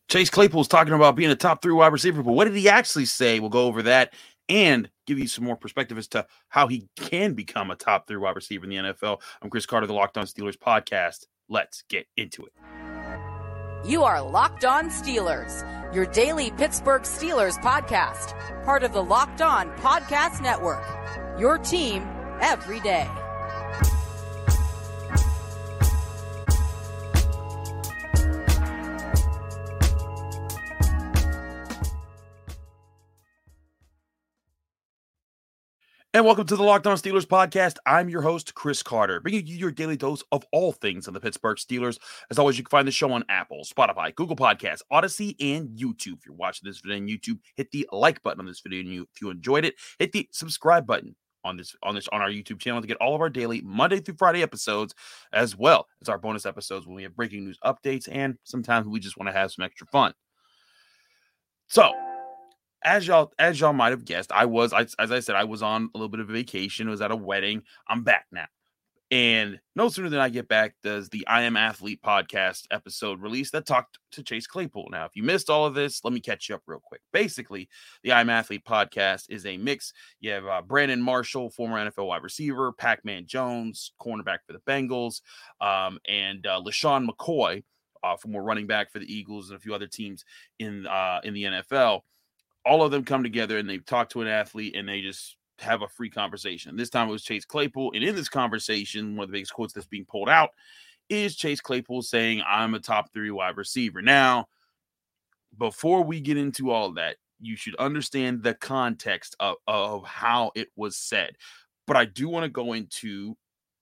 Chase Claypool's talking about being a top 3 wide receiver, but what did he actually say? We'll go over that and give you some more perspective as to how he can become a top 3 wide receiver in the NFL. I'm Chris Carter, the Locked On Steelers podcast. Let's get into it. You are Locked On Steelers, your daily Pittsburgh Steelers podcast, part of the Locked On Podcast Network, your team every day. And welcome to the Locked On Steelers podcast. I'm your host, Chris Carter, bringing you your daily dose of all things on the Pittsburgh Steelers. As always, you can find the show on Apple, Spotify, Google Podcasts, Odyssey, and YouTube. If you're watching this video on YouTube, hit the like button on this video. And if you enjoyed it, hit the subscribe button on our YouTube channel to get all of our daily Monday through Friday episodes, as well as our bonus episodes when we have breaking news updates, and sometimes we just want to have some extra fun. So, As y'all might have guessed, as I said, I was on a little bit of a vacation. I was at a wedding. I'm back now. And no sooner than I get back does the I Am Athlete podcast episode release that talked to Chase Claypool. Now, if you missed all of this, let me catch you up real quick. Basically, the I Am Athlete podcast is a mix. You have Brandon Marshall, former NFL wide receiver, Pac-Man Jones, cornerback for the Bengals, and LaShawn McCoy, former running back for the Eagles and a few other teams in the NFL. All of them come together and they talk to an athlete and they just have a free conversation. This time it was Chase Claypool. And in this conversation, one of the biggest quotes that's being pulled out is Chase Claypool saying, I'm a top 3 wide receiver. Now, before we get into all of that, you should understand the context of how it was said. But I do want to go into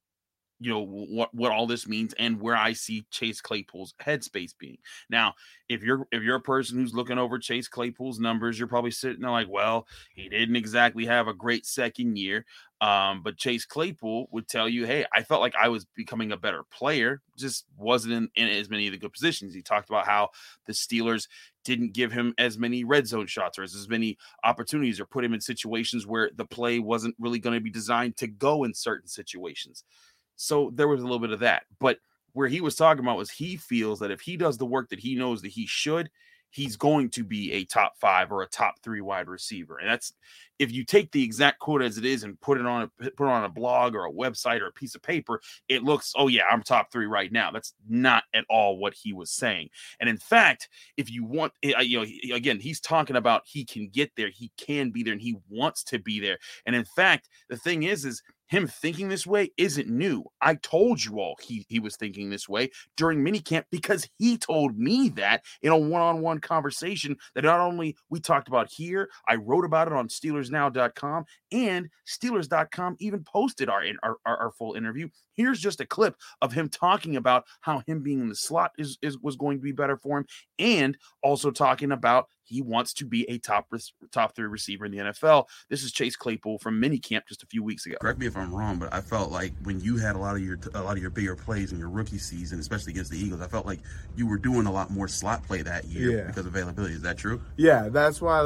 what all this means and where I see Chase Claypool's headspace being. Now, if you're a person who's looking over Chase Claypool's numbers, you're probably sitting there like, well, he didn't exactly have a great second year. But Chase Claypool would tell you, hey, I felt like I was becoming a better player, just wasn't in as many of the good positions. He talked about how the Steelers didn't give him as many red zone shots or as many opportunities or put him in situations where the play wasn't really going to be designed to go in certain situations. So there was a little bit of that. But where he was talking about was he feels that if he does the work that he knows that he should, he's going to be a top 5 or a top 3 wide receiver. And that's, if you take the exact quote as it is and put it on a blog or a website or a piece of paper, it looks, oh yeah, I'm top 3 right now. That's not at all what he was saying. And in fact, if you want, again, he's talking about he can get there, he can be there, and he wants to be there. And in fact, the thing is him thinking this way isn't new. I told you all he was thinking this way during minicamp because he told me that in a one-on-one conversation that not only we talked about here, I wrote about it on SteelersNow.com, and Steelers.com even posted our full interview. Here's just a clip of him talking about how him being in the slot was going to be better for him, and also talking about he wants to be a top 3 receiver in the NFL. This is Chase Claypool from minicamp just a few weeks ago. Correct me if I'm wrong, but I felt like when you had a lot of your bigger plays in your rookie season, especially against the Eagles, I felt like you were doing a lot more slot play that year because of availability. Is that true? Yeah, that's why,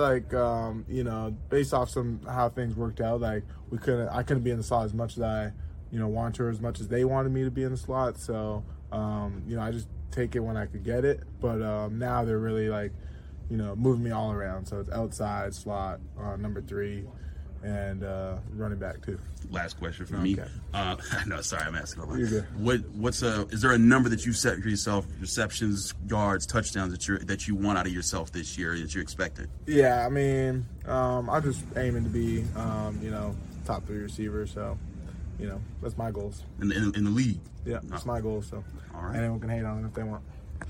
based off how things worked out, I couldn't be in the slot as much as I wanted to, or as much as they wanted me to be in the slot. So, I just take it when I could get it. But now they're really moving me all around. So it's outside, slot, number 3, and running back too. Last question for me. No, sorry, I'm asking a lot. You're good. Is there a number that you set for yourself, receptions, yards, touchdowns that you want out of yourself this year that you're expecting? Yeah, I mean, I'm just aiming to be, top 3 receiver. So, that's my goals. In the league? Yeah, that's my goal. So, all right. Anyone can hate on it if they want.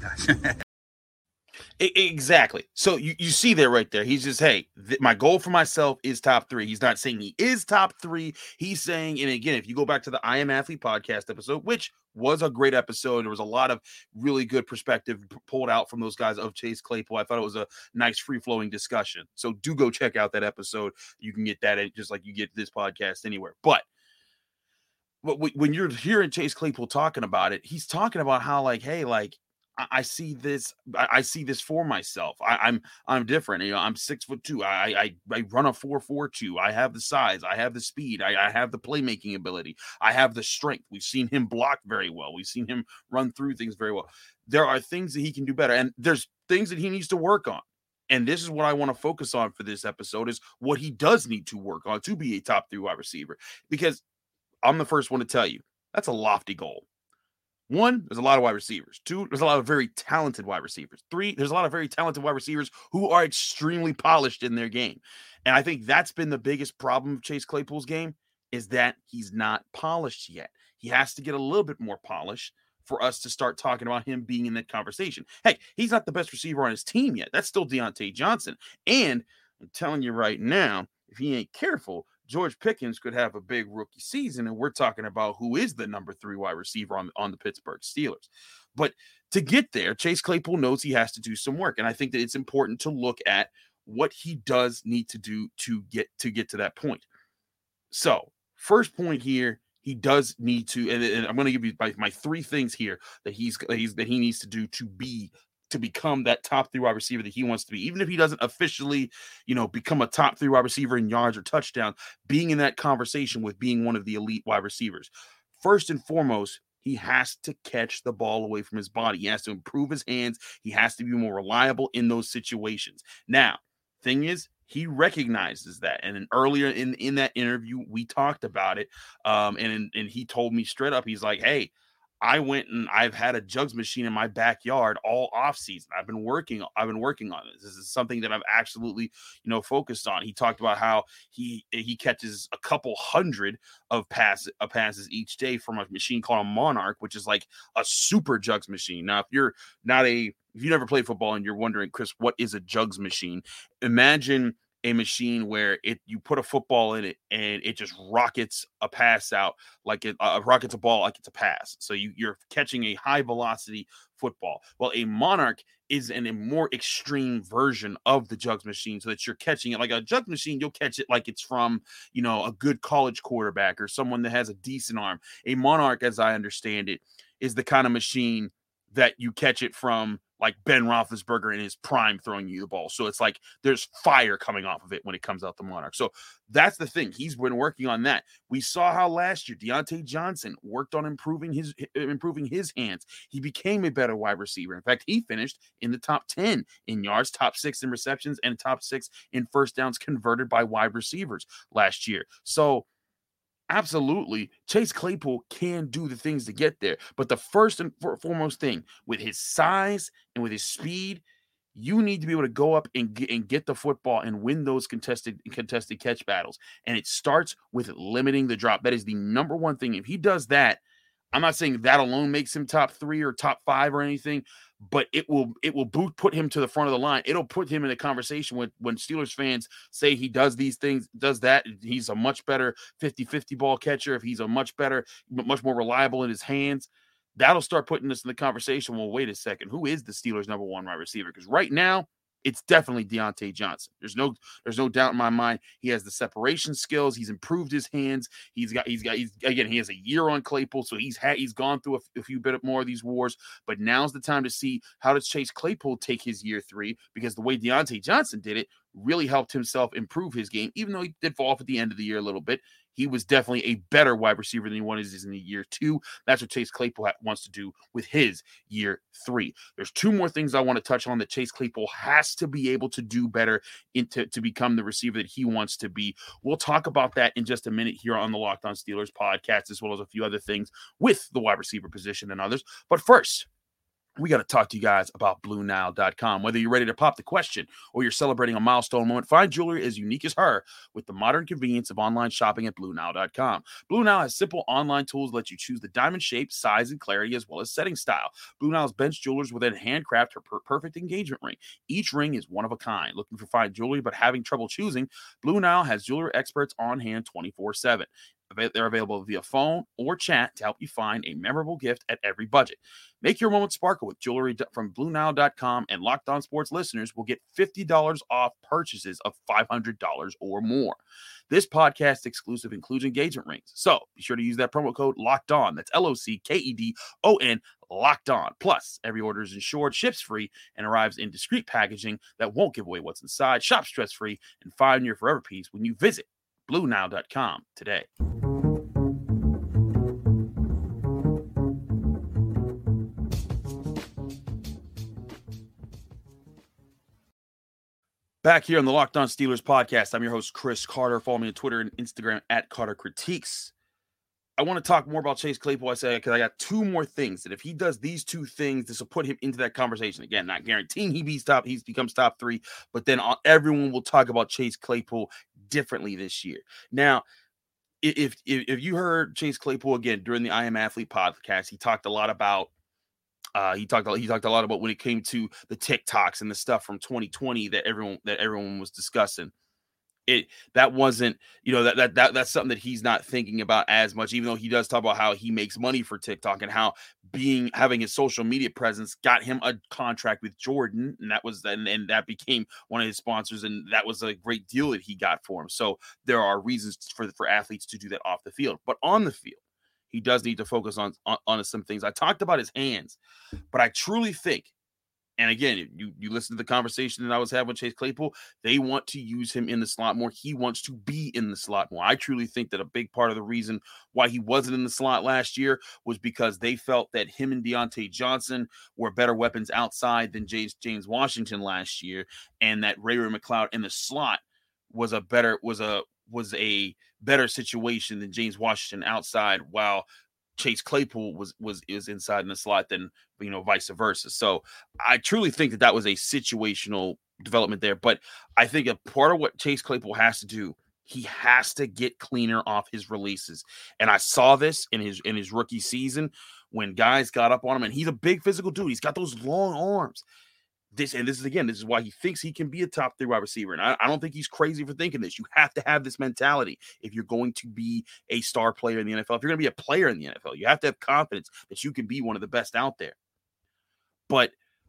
Exactly. So you see there right there. He's just, hey, my goal for myself is top 3. He's not saying he is top 3. He's saying, and again, if you go back to the I Am Athlete podcast episode, which was a great episode, there was a lot of really good perspective pulled out from those guys of Chase Claypool. I thought it was a nice free-flowing discussion. So do go check out that episode. You can get that just like you get this podcast anywhere. But when you're hearing Chase Claypool talking about it, he's talking about how, hey, I see this. I see this for myself. I'm different. I'm 6'2". I run a 4.42. I have the size. I have the speed. I have the playmaking ability. I have the strength. We've seen him block very well. We've seen him run through things very well. There are things that he can do better, and there's things that he needs to work on. And this is what I want to focus on for this episode, is what he does need to work on to be a top 3 wide receiver. Because I'm the first one to tell you, that's a lofty goal. 1, there's a lot of wide receivers. 2, there's a lot of very talented wide receivers. 3, there's a lot of very talented wide receivers who are extremely polished in their game. And I think that's been the biggest problem of Chase Claypool's game, is that he's not polished yet. He has to get a little bit more polish for us to start talking about him being in that conversation. Hey, he's not the best receiver on his team yet. That's still Deontay Johnson. And I'm telling you right now, if he ain't careful, George Pickens could have a big rookie season, and we're talking about who is the number 3 wide receiver on the Pittsburgh Steelers. But to get there, Chase Claypool knows he has to do some work, and I think that it's important to look at what he does need to do to get to that point. So, first point here, he does need to, and I'm going to give you my 3 things here that he needs to do to become that top 3 wide receiver that he wants to be. Even if he doesn't officially, become a top 3 wide receiver in yards or touchdowns, being in that conversation with being one of the elite wide receivers. First and foremost, he has to catch the ball away from his body. He has to improve his hands. He has to be more reliable in those situations. Now, thing is, he recognizes that. And then earlier in that interview, we talked about it. And he told me straight up, he's like, hey, I went and I've had a jugs machine in my backyard all off season. I've been working on this. This is something that I've absolutely, focused on. He talked about how he catches a couple hundred of passes each day from a machine called a Monarch, which is like a super jugs machine. Now, if you never played football and you're wondering, Chris, what is a jugs machine? Imagine a machine where you put a football in it and it just rockets a pass out like it rockets a ball like it's a pass. So you're catching a high velocity football. Well, a Monarch is a more extreme version of the jugs machine, so that you're catching it like a jugs machine. You'll catch it like it's from a good college quarterback or someone that has a decent arm. A Monarch, as I understand it, is the kind of machine that you catch it from, like Ben Roethlisberger in his prime throwing you the ball. So it's like there's fire coming off of it when it comes out the Monarch. So that's the thing. He's been working on that. We saw how last year Deontay Johnson worked on improving his hands. He became a better wide receiver. In fact, he finished in the top 10 in yards, top 6 in receptions, and top 6 in first downs converted by wide receivers last year. So absolutely, Chase Claypool can do the things to get there. But the first and foremost thing, with his size and with his speed, you need to be able to go up and get the football and win those contested catch battles. And it starts with limiting the drop. That is the number one thing. If he does that, I'm not saying that alone makes him top 3 or top 5 or anything, but it will put him to the front of the line. It'll put him in a conversation when Steelers fans say he does these things, does that. He's a much better 50-50 ball catcher. If he's much more reliable in his hands, that'll start putting us in the conversation. Well, wait a second. Who is the Steelers' number 1 wide receiver? Because right now, it's definitely Deontay Johnson. There's no doubt in my mind. He has the separation skills. He's improved his hands. He has a year on Claypool, so he's gone through a few bit more of these wars. But now's the time to see how does Chase Claypool take his year 3, because the way Deontay Johnson did it really helped himself improve his game. Even though he did fall off at the end of the year a little bit, he was definitely a better wide receiver than he was in the year 2. That's what Chase Claypool wants to do with his year 3. There's 2 more things I want to touch on that Chase Claypool has to be able to do better to become the receiver that he wants to be. We'll talk about that in just a minute here on the Locked On Steelers podcast, as well as a few other things with the wide receiver position and others. But first, we got to talk to you guys about BlueNile.com. Whether you're ready to pop the question or you're celebrating a milestone moment, find jewelry as unique as her with the modern convenience of online shopping at BlueNile.com. Blue Nile has simple online tools that let you choose the diamond shape, size, and clarity, as well as setting style. Blue Nile's bench jewelers will then handcraft her perfect engagement ring. Each ring is one of a kind. Looking for fine jewelry but having trouble choosing? Blue Nile has jewelry experts on hand 24/7. They're available via phone or chat to help you find a memorable gift at every budget. Make your moment sparkle with jewelry from BlueNile.com, and Locked On Sports listeners will get $50 off purchases of $500 or more. This podcast exclusive includes engagement rings, so be sure to use that promo code Locked On. That's LOCKEDON, Locked On. Plus, every order is insured, ships free, and arrives in discreet packaging that won't give away what's inside. Shop stress-free and find your forever peace when you visit BlueNile.com today. Back here on the Locked On Steelers podcast, I'm your host, Chris Carter. Follow me on Twitter and Instagram at Carter Critiques. I want to talk more about Chase Claypool, because I got two more things. That if he does these two things, this will put him into that conversation. Again, not guaranteeing he becomes top 3, but then everyone will talk about Chase Claypool differently this year. Now, if you heard Chase Claypool again during the I Am Athlete podcast, he talked a lot about he talked a lot about when it came to the TikToks and the stuff from 2020 that everyone was discussing. That wasn't, that's something that he's not thinking about as much, even though he does talk about how he makes money for TikTok and how having his social media presence got him a contract with Jordan, and that became one of his sponsors, and that was a great deal that he got for him. So there are reasons for athletes to do that off the field, but on the field, he does need to focus on some things. I talked about his hands, but I truly think, and again, you listen to the conversation that I was having with Chase Claypool, they want to use him in the slot more. He wants to be in the slot more. I truly think that a big part of the reason why he wasn't in the slot last year was because they felt that him and Deontay Johnson were better weapons outside than James Washington last year, and that Ray McCloud in the slot was a better situation than James Washington outside, while Chase Claypool was inside in the slot than, vice versa. So I truly think that was a situational development there. But I think a part of what Chase Claypool has to do, he has to get cleaner off his releases. And I saw this in his rookie season when guys got up on him, and he's a big physical dude. He's got those long arms. This is why he thinks he can be a top 3 wide receiver. And I don't think he's crazy for thinking this. You have to have this mentality if you're going to be a star player in the NFL. If you're going to be a player in the NFL, you have to have confidence that you can be one of the best out there. But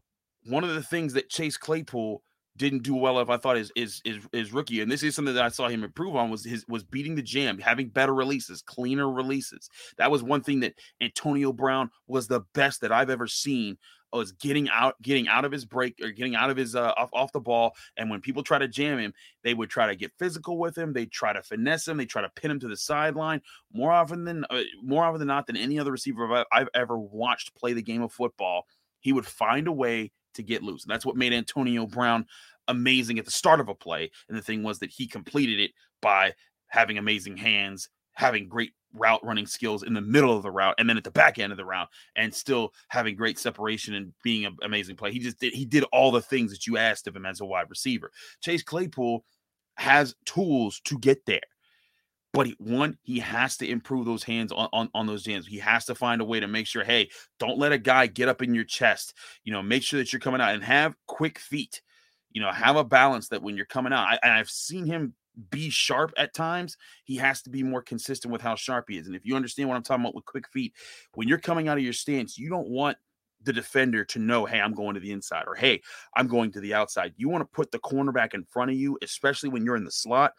one of the things that Chase Claypool didn't do well of, I thought, is rookie, and this is something that I saw him improve on, was beating the jam, having better releases, cleaner releases. That was one thing that Antonio Brown was the best that I've ever seen, was getting out of his break, or getting out of his off the ball. And when people try to jam him, they would try to get physical with him. They try to finesse him. They try to pin him to the sideline. More often than not than any other receiver I've ever watched play the game of football, he would find a way to get loose. And that's what made Antonio Brown amazing at the start of a play. And the thing was that he completed it by having amazing hands, having great route running skills in the middle of the route, and then at the back end of the route, and still having great separation and being an amazing play. He did all the things that you asked of him as a wide receiver. Chase Claypool has tools to get there. But he has to improve those hands on those jams. He has to find a way to make sure, hey, don't let a guy get up in your chest. Make sure that you're coming out, and have quick feet. Have a balance that when you're coming out. I've seen him be sharp at times. He has to be more consistent with how sharp he is. And if you understand what I'm talking about with quick feet, when you're coming out of your stance, you don't want the defender to know, hey, I'm going to the inside, or hey, I'm going to the outside. You want to put the cornerback in front of you, especially when you're in the slot,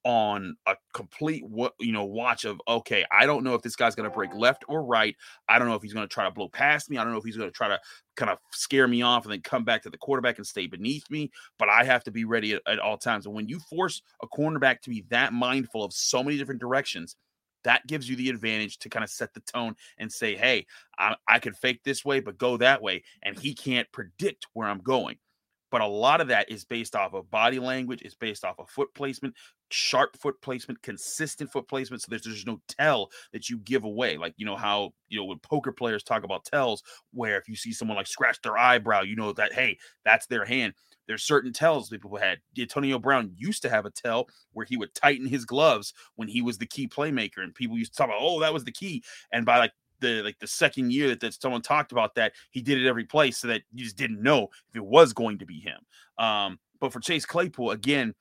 on a complete watch of, okay, I don't know if this guy's going to break left or right. I don't know if he's going to try to blow past me. I don't know if he's going to try to kind of scare me off and then come back to the quarterback and stay beneath me, but I have to be ready at all times. And when you force a cornerback to be that mindful of so many different directions, that gives you the advantage to kind of set the tone and say, hey, I could fake this way, but go that way. And he can't predict where I'm going. But a lot of that is based off of body language. It's based off of foot placement, sharp foot placement, consistent foot placement. So there's no tell that you give away. Like, how, when poker players talk about tells, where if you see someone like scratch their eyebrow, that, hey, that's their hand. There's certain tells that people had. Antonio Brown used to have a tell where he would tighten his gloves when he was the key playmaker. And people used to talk about, oh, that was the key. And by the second year that someone talked about that, he did it every play, so that you just didn't know if it was going to be him. But for Chase Claypool, again,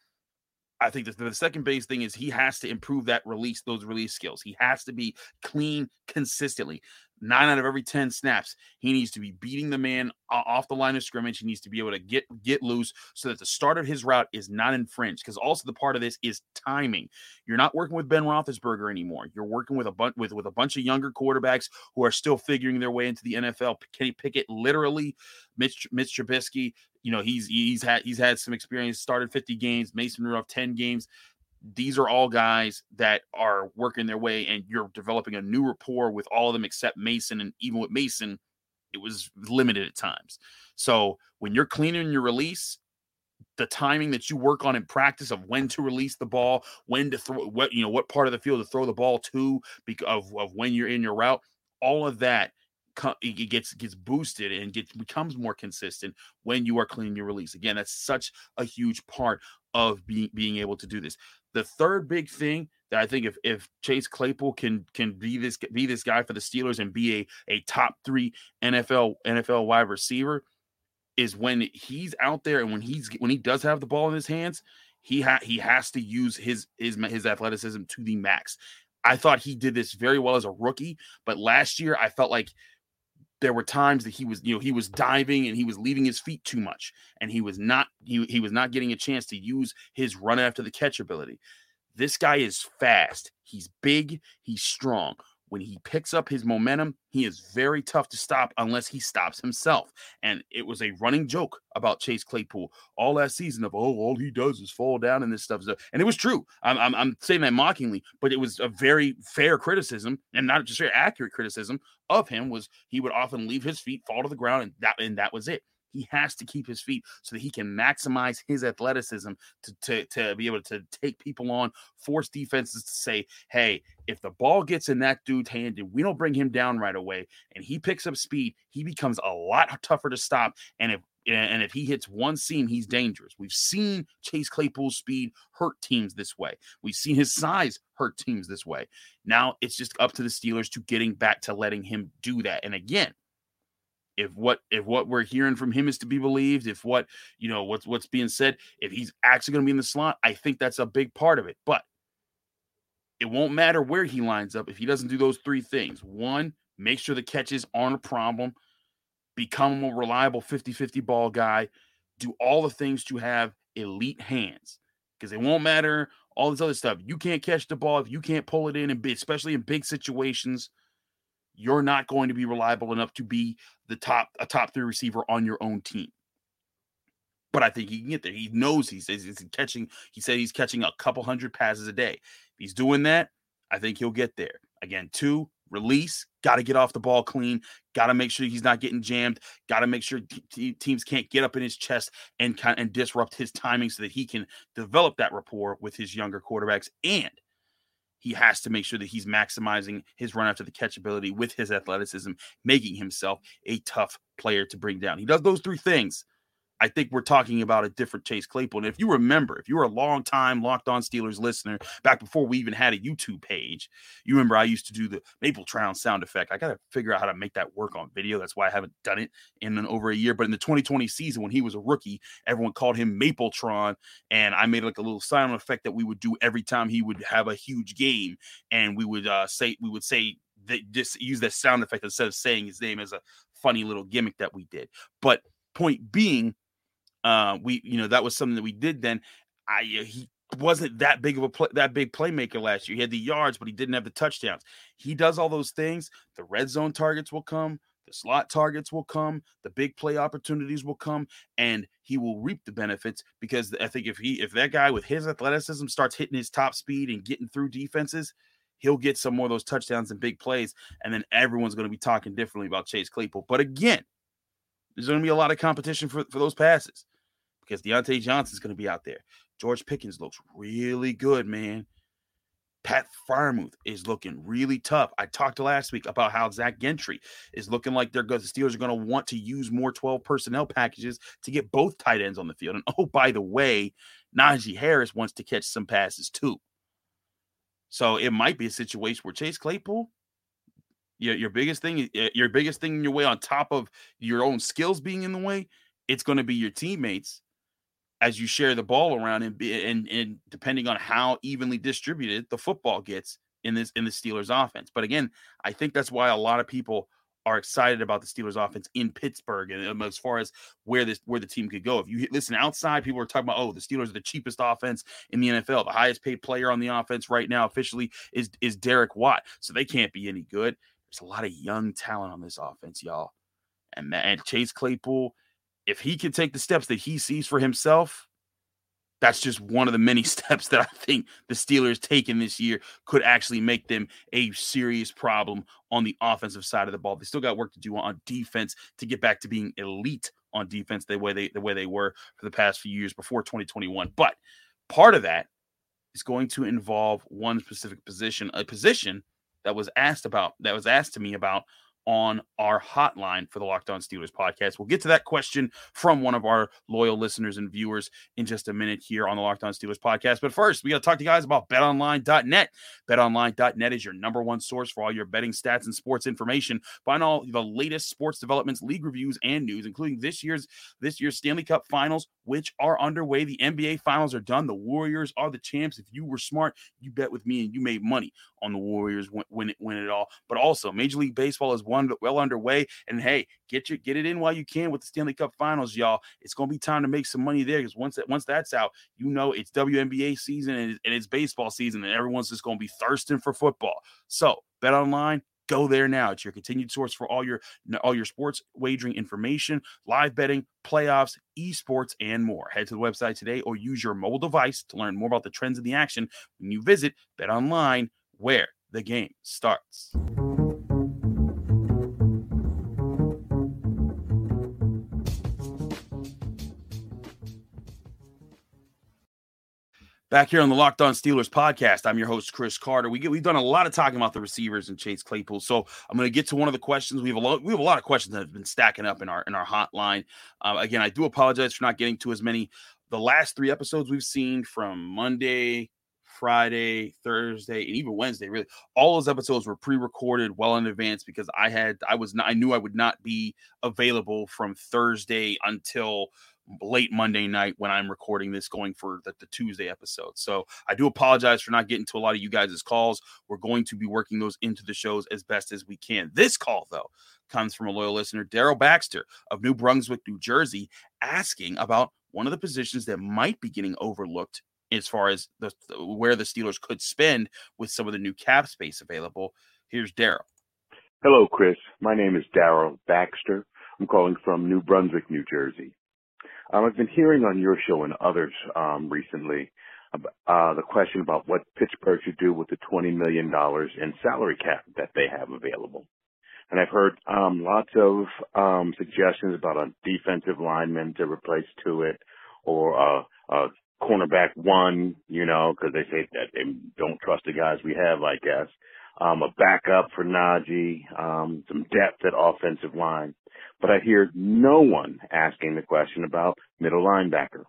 I think the second base thing is he has to improve those release skills. He has to be clean consistently. 9 out of every 10 snaps, he needs to be beating the man off the line of scrimmage. He needs to be able to get loose so that the start of his route is not infringed. Because also the part of this is timing. You're not working with Ben Roethlisberger anymore. You're working with a bunch of younger quarterbacks who are still figuring their way into the NFL. Kenny Pickett, literally, Mitch Trubisky. He's had some experience. Started 50 games. Mason Rudolph 10 games. These are all guys that are working their way, and you're developing a new rapport with all of them except Mason. And even with Mason, it was limited at times. So when you're cleaning your release, the timing that you work on in practice of when to release the ball, when to throw, what part of the field to throw the ball to, because of when you're in your route, all of that it gets boosted and becomes more consistent when you are cleaning your release. Again, that's such a huge part of being able to do this. The third big thing that I think if Chase Claypool can be this guy for the Steelers and be a top 3 NFL wide receiver, is when he's out there and when he does have the ball in his hands, he has to use his athleticism to the max. I thought he did this very well as a rookie, but last year I felt like there were times that he was diving and he was leaving his feet too much, and he was not getting a chance to use his run after the catch ability. This guy is fast. He's big. He's strong. When he picks up his momentum, he is very tough to stop unless he stops himself. And it was a running joke about Chase Claypool all last season of, all he does is fall down and this stuff. And it was true. I'm saying that mockingly, but it was a very fair criticism, and not just very accurate criticism of him. Was he would often leave his feet, fall to the ground, and that was it. He has to keep his feet so that he can maximize his athleticism to be able to take people on, force defenses to say, hey, if the ball gets in that dude's hand and we don't bring him down right away and he picks up speed, he becomes a lot tougher to stop. And if he hits one seam, he's dangerous. We've seen Chase Claypool's speed hurt teams this way. We've seen his size hurt teams this way. Now it's just up to the Steelers to getting back to letting him do that. And again, if what we're hearing from him is to be believed, if what's being said, if he's actually going to be in the slot, I think that's a big part of it. But it won't matter where he lines up if he doesn't do those 3 things. 1, make sure the catches aren't a problem. Become a more reliable 50-50 ball guy. Do all the things to have elite hands, because it won't matter all this other stuff. You can't catch the ball if you can't pull it in, and especially in big situations. You're not going to be reliable enough to be a top 3 receiver on your own team. But I think he can get there. He knows he said he's catching a couple hundred passes a day. If he's doing that, I think he'll get there. Again, 2, release, got to get off the ball clean, got to make sure he's not getting jammed, got to make sure teams can't get up in his chest and disrupt his timing so that he can develop that rapport with his younger quarterbacks. And he has to make sure that he's maximizing his run after the catch ability with his athleticism, making himself a tough player to bring down. He does those 3 things. I think we're talking about a different Chase Claypool. And if you remember, if you were a long-time Locked On Steelers listener, back before we even had a YouTube page, you remember I used to do the Mapletron sound effect. I got to figure out how to make that work on video. That's why I haven't done it in over a year. But in the 2020 season, when he was a rookie, everyone called him Mapletron. And I made like a little sound effect that we would do every time he would have a huge game. And we would say just use that sound effect instead of saying his name as a funny little gimmick that we did. But point being, that was something that we did then. He wasn't that big of that big playmaker last year. He had the yards, but he didn't have the touchdowns. He does all those things. The red zone targets will come. The slot targets will come. The big play opportunities will come, and he will reap the benefits, because I think if that guy with his athleticism starts hitting his top speed and getting through defenses, he'll get some more of those touchdowns and big plays, and then everyone's going to be talking differently about Chase Claypool. But again, there's going to be a lot of competition for those passes, because Deontay Johnson's going to be out there. George Pickens looks really good, man. Pat Freiermuth is looking really tough. I talked last week about how Zach Gentry is looking like the Steelers are going to want to use more 12 personnel packages to get both tight ends on the field. And oh, by the way, Najee Harris wants to catch some passes too. So it might be a situation where Chase Claypool, your biggest thing in your way, on top of your own skills being in the way, it's going to be your teammates as you share the ball around, and depending on how evenly distributed the football gets, in the Steelers offense. But again, I think that's why a lot of people are excited about the Steelers offense in Pittsburgh, and as far as where the team could go. If you listen outside, people are talking about, oh, the Steelers are the cheapest offense in the NFL. The highest paid player on the offense right now officially is Derek Watt. So they can't be any good. There's a lot of young talent on this offense, y'all. And Chase Claypool, if he can take the steps that he sees for himself, that's just one of the many steps that I think the Steelers taking this year could actually make them a serious problem on the offensive side of the ball. They still got work to do on defense to get back to being elite on defense the way they were for the past few years before 2021. But part of that is going to involve one specific position, a position that was asked to me about on our hotline for the Locked On Steelers podcast. We'll get to that question from one of our loyal listeners and viewers in just a minute here on the Locked On Steelers podcast. But first, we got to talk to you guys about BetOnline.net. BetOnline.net is your number one source for all your betting stats and sports information. Find all the latest sports developments, league reviews, and news, including this year's Stanley Cup Finals, which are underway. The NBA Finals are done. The Warriors are the champs. If you were smart, you bet with me and you made money on the Warriors win it all. But also, Major League Baseball is well underway. And hey, get it in while you can with the Stanley Cup Finals, y'all. It's going to be time to make some money there, because once that's out, you know it's WNBA season and it's baseball season, and everyone's just going to be thirsting for football. So Bet Online, go there now. It's your continued source for all your sports wagering information, live betting, playoffs, esports, and more. Head to the website today or use your mobile device to learn more about the trends in the action when you visit Bet Online, where the game starts. Back here on the Locked On Steelers podcast, I'm your host, Chris Carter. We've done a lot of talking about the receivers and Chase Claypool, so I'm going to get to one of the questions. We have a lot of questions that have been stacking up in our hotline. Again, I do apologize for not getting to as many. The last 3 episodes we've seen from Monday, Friday, Thursday, and even Wednesday, really, all those episodes were pre-recorded well in advance because I knew I would not be available from Thursday until late Monday night when I'm recording this, going for the Tuesday episode. So I do apologize for not getting to a lot of you guys' calls. We're going to be working those into the shows as best as we can. This call, though, comes from a loyal listener, Daryl Baxter of New Brunswick, New Jersey, asking about one of the positions that might be getting overlooked as far as where the Steelers could spend with some of the new cap space available. Here's Daryl. Hello, Chris. My name is Daryl Baxter. I'm calling from New Brunswick, New Jersey. I've been hearing on your show and others recently the question about what Pittsburgh should do with the $20 million in salary cap that they have available. And I've heard lots of suggestions about a defensive lineman to replace Tuitt, or a cornerback one, because they say that they don't trust the guys we have, I guess. A backup for Najee, some depth at offensive line. But I hear no one asking the question about middle linebacker.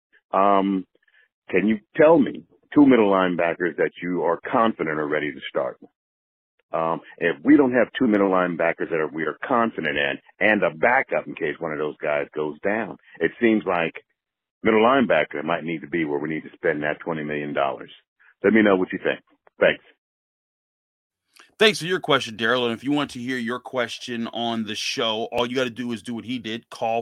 Can you tell me 2 middle linebackers that you are confident are ready to start? If we don't have 2 middle linebackers that we are confident in, and a backup in case one of those guys goes down, it seems like middle linebacker might need to be where we need to spend that $20 million. Let me know what you think. Thanks. Thanks for your question, Daryl. And if you want to hear your question on the show, all you got to do is do what he did. Call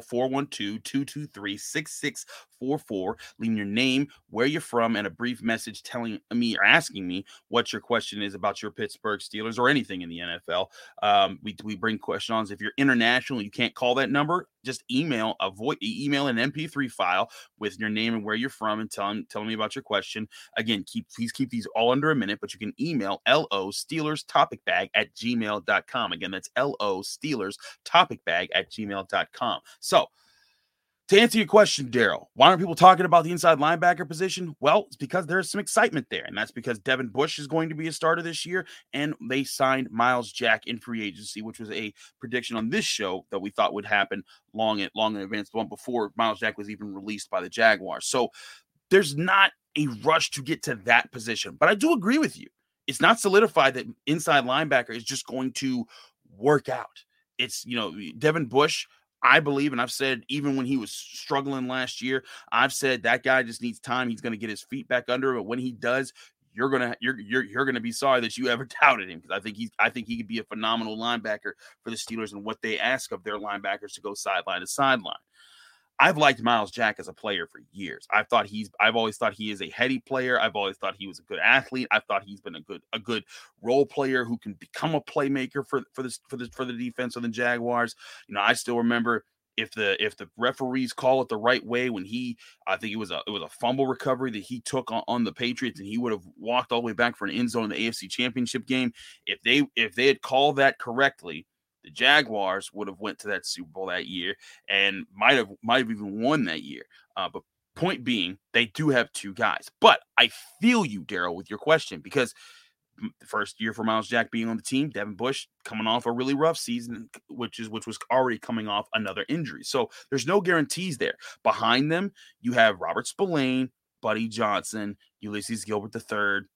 412-223-6644. Leave your name, where you're from, and a brief message telling me or asking me what your question is about your Pittsburgh Steelers or anything in the NFL. We bring questions. If you're international and you can't call that number, just email an MP3 file with your name and where you're from and telling me about your question. Again, please keep these all under a minute, but you can email LOSteelersTopicBag@gmail.com. Again, that's LOSteelersTopicBag@gmail.com. So, to answer your question, Daryl, why aren't people talking about the inside linebacker position? Well, it's because there's some excitement there, and that's because Devin Bush is going to be a starter this year, and they signed Myles Jack in free agency, which was a prediction on this show that we thought would happen long in advance, the one before Myles Jack was even released by the Jaguars. So there's not a rush to get to that position, but I do agree with you. It's not solidified that inside linebacker is just going to work out. It's, Devin Bush, I believe, and I've said even when he was struggling last year, I've said that guy just needs time. He's going to get his feet back under him. But when he does, you're gonna be sorry that you ever doubted him, because I think he could be a phenomenal linebacker for the Steelers and what they ask of their linebackers to go sideline to sideline. I've liked Myles Jack as a player for years. I've always thought he is a heady player. I've always thought he was a good athlete. I thought he's been a good role player who can become a playmaker for the defense of the Jaguars. I still remember if the referees call it the right way when I think it was a fumble recovery that he took on the Patriots, and he would have walked all the way back for an end zone in the AFC Championship game. If they had called that correctly, the Jaguars would have went to that Super Bowl that year and might have even won that year. But point being, they do have two guys. But I feel you, Daryl, with your question, because the first year for Myles Jack being on the team, Devin Bush coming off a really rough season, which was already coming off another injury. So there's no guarantees there. Behind them, you have Robert Spillane, Buddy Johnson, Ulysses Gilbert III.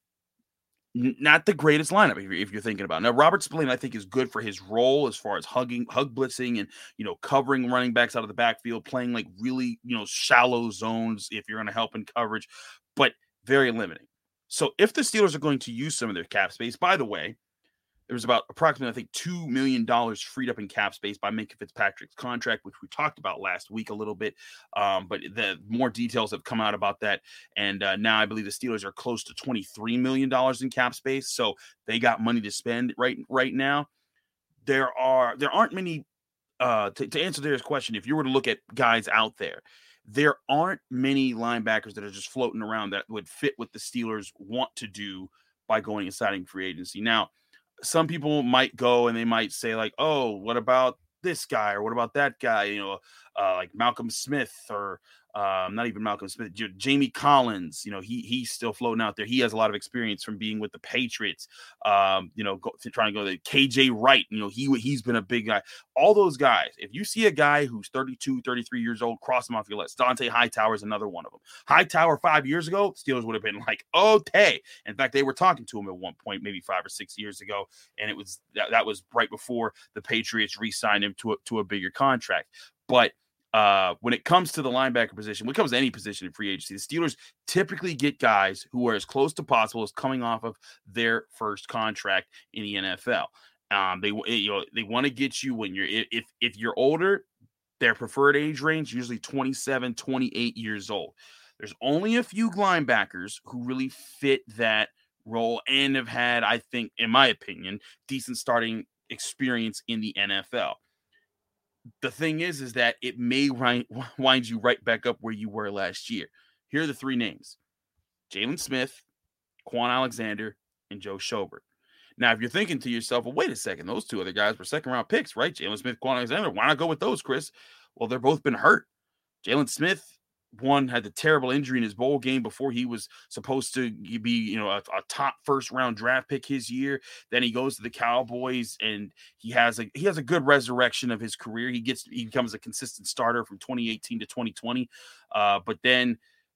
Not the greatest lineup if you're thinking about it. Now, Robert Spillane, I think, is good for his role as far as hug blitzing and, covering running backs out of the backfield, playing like really, shallow zones if you're going to help in coverage, but very limiting. So if the Steelers are going to use some of their cap space, by the way, there was about approximately, I think, $2 million freed up in cap space by Minkah Fitzpatrick's contract, which we talked about last week a little bit. But the more details have come out about that. And now I believe the Steelers are close to $23 million in cap space. So they got money to spend right now. There aren't many, to answer Darius' question, if you were to look at guys out there aren't many linebackers that are just floating around that would fit what the Steelers want to do by going and signing free agency. Now, some people might go and they might say like, oh, what about this guy? Or what about that guy? Like Malcolm Smith or not even Malcolm Smith, Jamie Collins, he's still floating out there. He has a lot of experience from being with the Patriots, trying to go to KJ Wright. He's been a big guy. All those guys, if you see a guy who's 32, 33 years old, cross them off your list. Dante Hightower is another one of them. Hightower 5 years ago, Steelers would have been like, okay. In fact, they were talking to him at one point, maybe 5 or 6 years ago. And it was that was right before the Patriots re-signed him to a bigger contract. But when it comes to the linebacker position, when it comes to any position in free agency, the Steelers typically get guys who are as close to possible as coming off of their first contract in the NFL. They want to get you when if you're older, their preferred age range, usually 27, 28 years old. There's only a few linebackers who really fit that role and have had, I think, in my opinion, decent starting experience in the NFL. The thing is that it may wind you right back up where you were last year. Here are the three names: Jalen Smith, Quan Alexander, and Joe Schobert. Now, if you're thinking to yourself, well, wait a second, those two other guys were second-round picks, right? Jalen Smith, Quan Alexander, why not go with those, Chris? Well, they've both been hurt. Jalen Smith, had the terrible injury in his bowl game before he was supposed to be, a top first-round draft pick his year. Then he goes to the Cowboys, and he has a good resurrection of his career. He becomes a consistent starter from 2018 to 2020. But then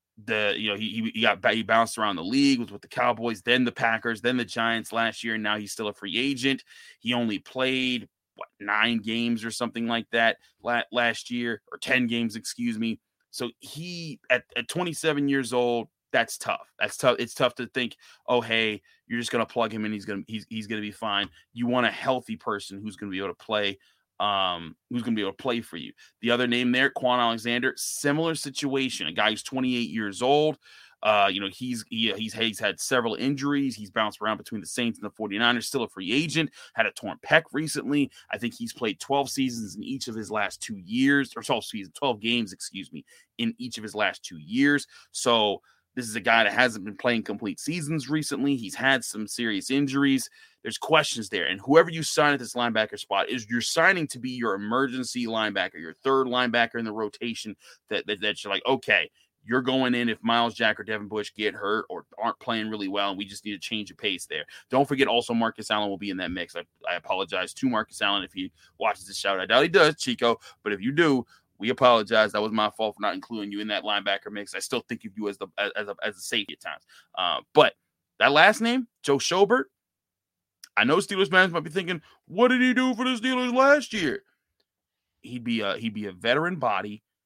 he bounced around the league, was with the Cowboys, then the Packers, then the Giants last year, and now he's still a free agent. He only played 9 games or something like that last year, or 10 games, excuse me. So he at 27 years old, that's tough. That's tough. It's tough to think, oh, hey, you're just gonna plug him in. He's gonna be fine. You want a healthy person who's gonna be able to play. Who's going to be able to play for you. The other name there, Quan Alexander, similar situation. A guy who's 28 years old. He's had several injuries. He's bounced around between the Saints and the 49ers, still a free agent, had a torn pec recently. I think he's played 12 seasons in each of his last 2 years, or 12 games, in each of his last 2 years. So this is a guy that hasn't been playing complete seasons recently. He's had some serious injuries. There's questions there. And whoever you sign at this linebacker spot you're signing to be your emergency linebacker, your third linebacker in the rotation that you're like, okay, you're going in if Myles Jack or Devin Bush get hurt or aren't playing really well, and we just need to change the pace there. Don't forget also Marcus Allen will be in that mix. I apologize to Marcus Allen if he watches this shout. I doubt he does, Chico, but if you do, we apologize. That was my fault for not including you in that linebacker mix. I still think of you as a safety at times. But that last name, Joe Schobert, I know Steelers fans might be thinking, what did he do for the Steelers last year? He'd be a veteran body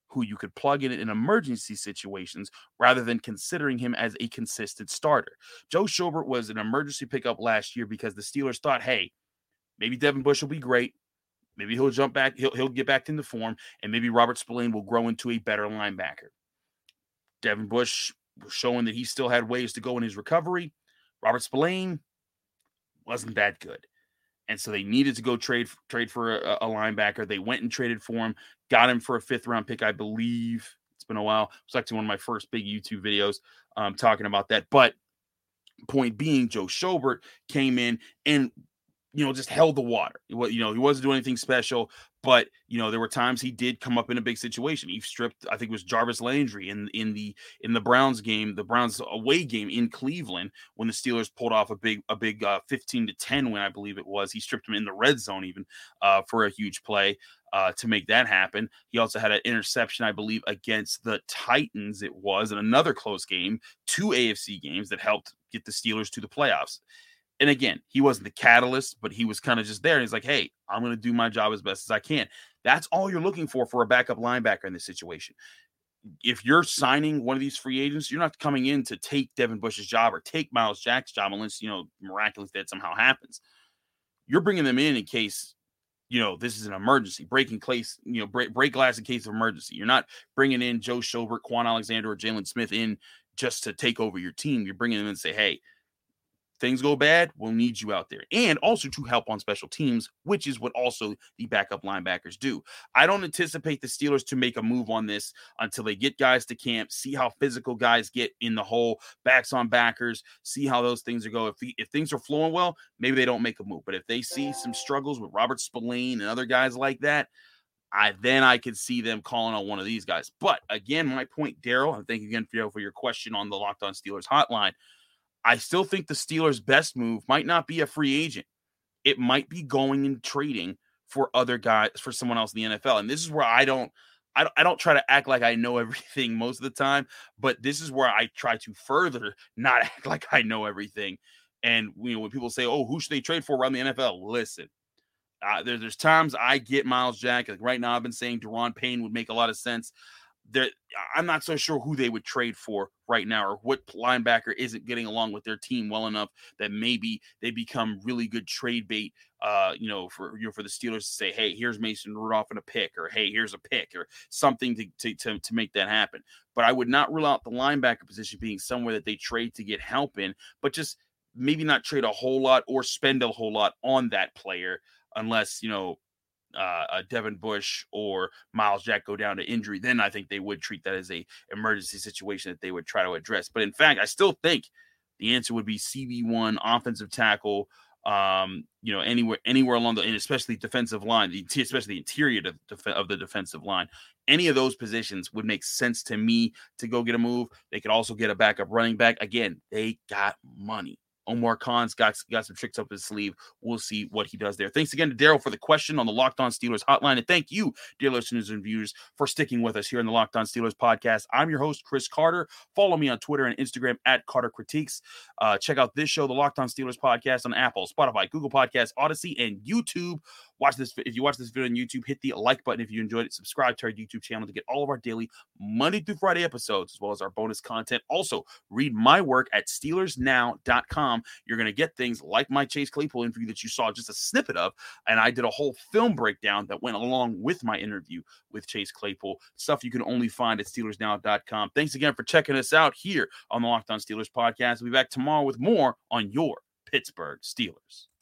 who you could plug in emergency situations rather than considering him as a consistent starter. Joe Schobert was an emergency pickup last year because the Steelers thought, hey, maybe Devin Bush will be great. Maybe he'll jump back. He'll get back into form, and maybe Robert Spillane will grow into a better linebacker. Devin Bush was showing that he still had ways to go in his recovery. Robert Spillane wasn't that good. And so they needed to go trade for a linebacker. They went and traded for him, got him for a 5th-round pick, I believe. It's been a while. It was actually one of my first big YouTube videos talking about that. But point being, Joe Schobert came in and, just held the water. He wasn't doing anything special, but, there were times he did come up in a big situation. He stripped, I think it was Jarvis Landry in the Browns game, the Browns away game in Cleveland, when the Steelers pulled off a big 15-10 win, I believe it was. He stripped him in the red zone even for a huge play to make that happen. He also had an interception, I believe, against the Titans. It was in another close game, 2 AFC games that helped get the Steelers to the playoffs. And again, he wasn't the catalyst, but he was kind of just there. And he's like, hey, I'm going to do my job as best as I can. That's all you're looking for a backup linebacker in this situation. If you're signing one of these free agents, you're not coming in to take Devin Bush's job or take Myles Jack's job unless, miraculously that somehow happens. You're bringing them in case, this is an emergency, break glass in case of emergency. You're not bringing in Joe Schobert, Quan Alexander, or Jalen Smith in just to take over your team. You're bringing them in and say, hey, things go bad, we'll need you out there. And also to help on special teams, which is what also the backup linebackers do. I don't anticipate the Steelers to make a move on this until they get guys to camp, see how physical guys get in the hole, backs on backers, see how those things are going. If things are flowing well, maybe they don't make a move. But if they see some struggles with Robert Spillane and other guys like that, I could see them calling on one of these guys. But again, my point, Daryl, and thank you again for your question on the Locked On Steelers hotline. I still think the Steelers' best move might not be a free agent. It might be going and trading for other guys, for someone else in the NFL. And this is where I don't try to act like I know everything most of the time, but this is where I try to further not act like I know everything. And when people say, "Oh, who should they trade for around the NFL?" Listen, there's times I get Myles Jack. Like right now, I've been saying Daron Payne would make a lot of sense. I'm not so sure who they would trade for right now, or what linebacker isn't getting along with their team well enough that maybe they become really good trade bait, for the Steelers to say, hey, here's Mason Rudolph and a pick, or hey, here's a pick, or something to make that happen. But I would not rule out the linebacker position being somewhere that they trade to get help in, but just maybe not trade a whole lot or spend a whole lot on that player unless, Devin Bush or Myles Jack go down to injury. Then I think they would treat that as a emergency situation that they would try to address. But in fact, I still think the answer would be CB1, offensive tackle, anywhere along and especially defensive line, especially the interior of the defensive line. Any of those positions would make sense to me to go get a move. They could also get a backup running back. Again, they got money. Omar Khan's got some tricks up his sleeve. We'll see what he does there. Thanks again to Daryl for the question on the Locked On Steelers hotline. And thank you, dear listeners and viewers, for sticking with us here in the Locked On Steelers podcast. I'm your host, Chris Carter. Follow me on Twitter and Instagram at Carter Critiques. Check out this show, the Locked On Steelers podcast, on Apple, Spotify, Google Podcasts, Odyssey, and YouTube. If you watch this video on YouTube, hit the like button if you enjoyed it. Subscribe to our YouTube channel to get all of our daily Monday through Friday episodes, as well as our bonus content. Also, read my work at SteelersNow.com. You're going to get things like my Chase Claypool interview that you saw just a snippet of, and I did a whole film breakdown that went along with my interview with Chase Claypool. Stuff you can only find at SteelersNow.com. Thanks again for checking us out here on the Locked On Steelers podcast. We'll be back tomorrow with more on your Pittsburgh Steelers.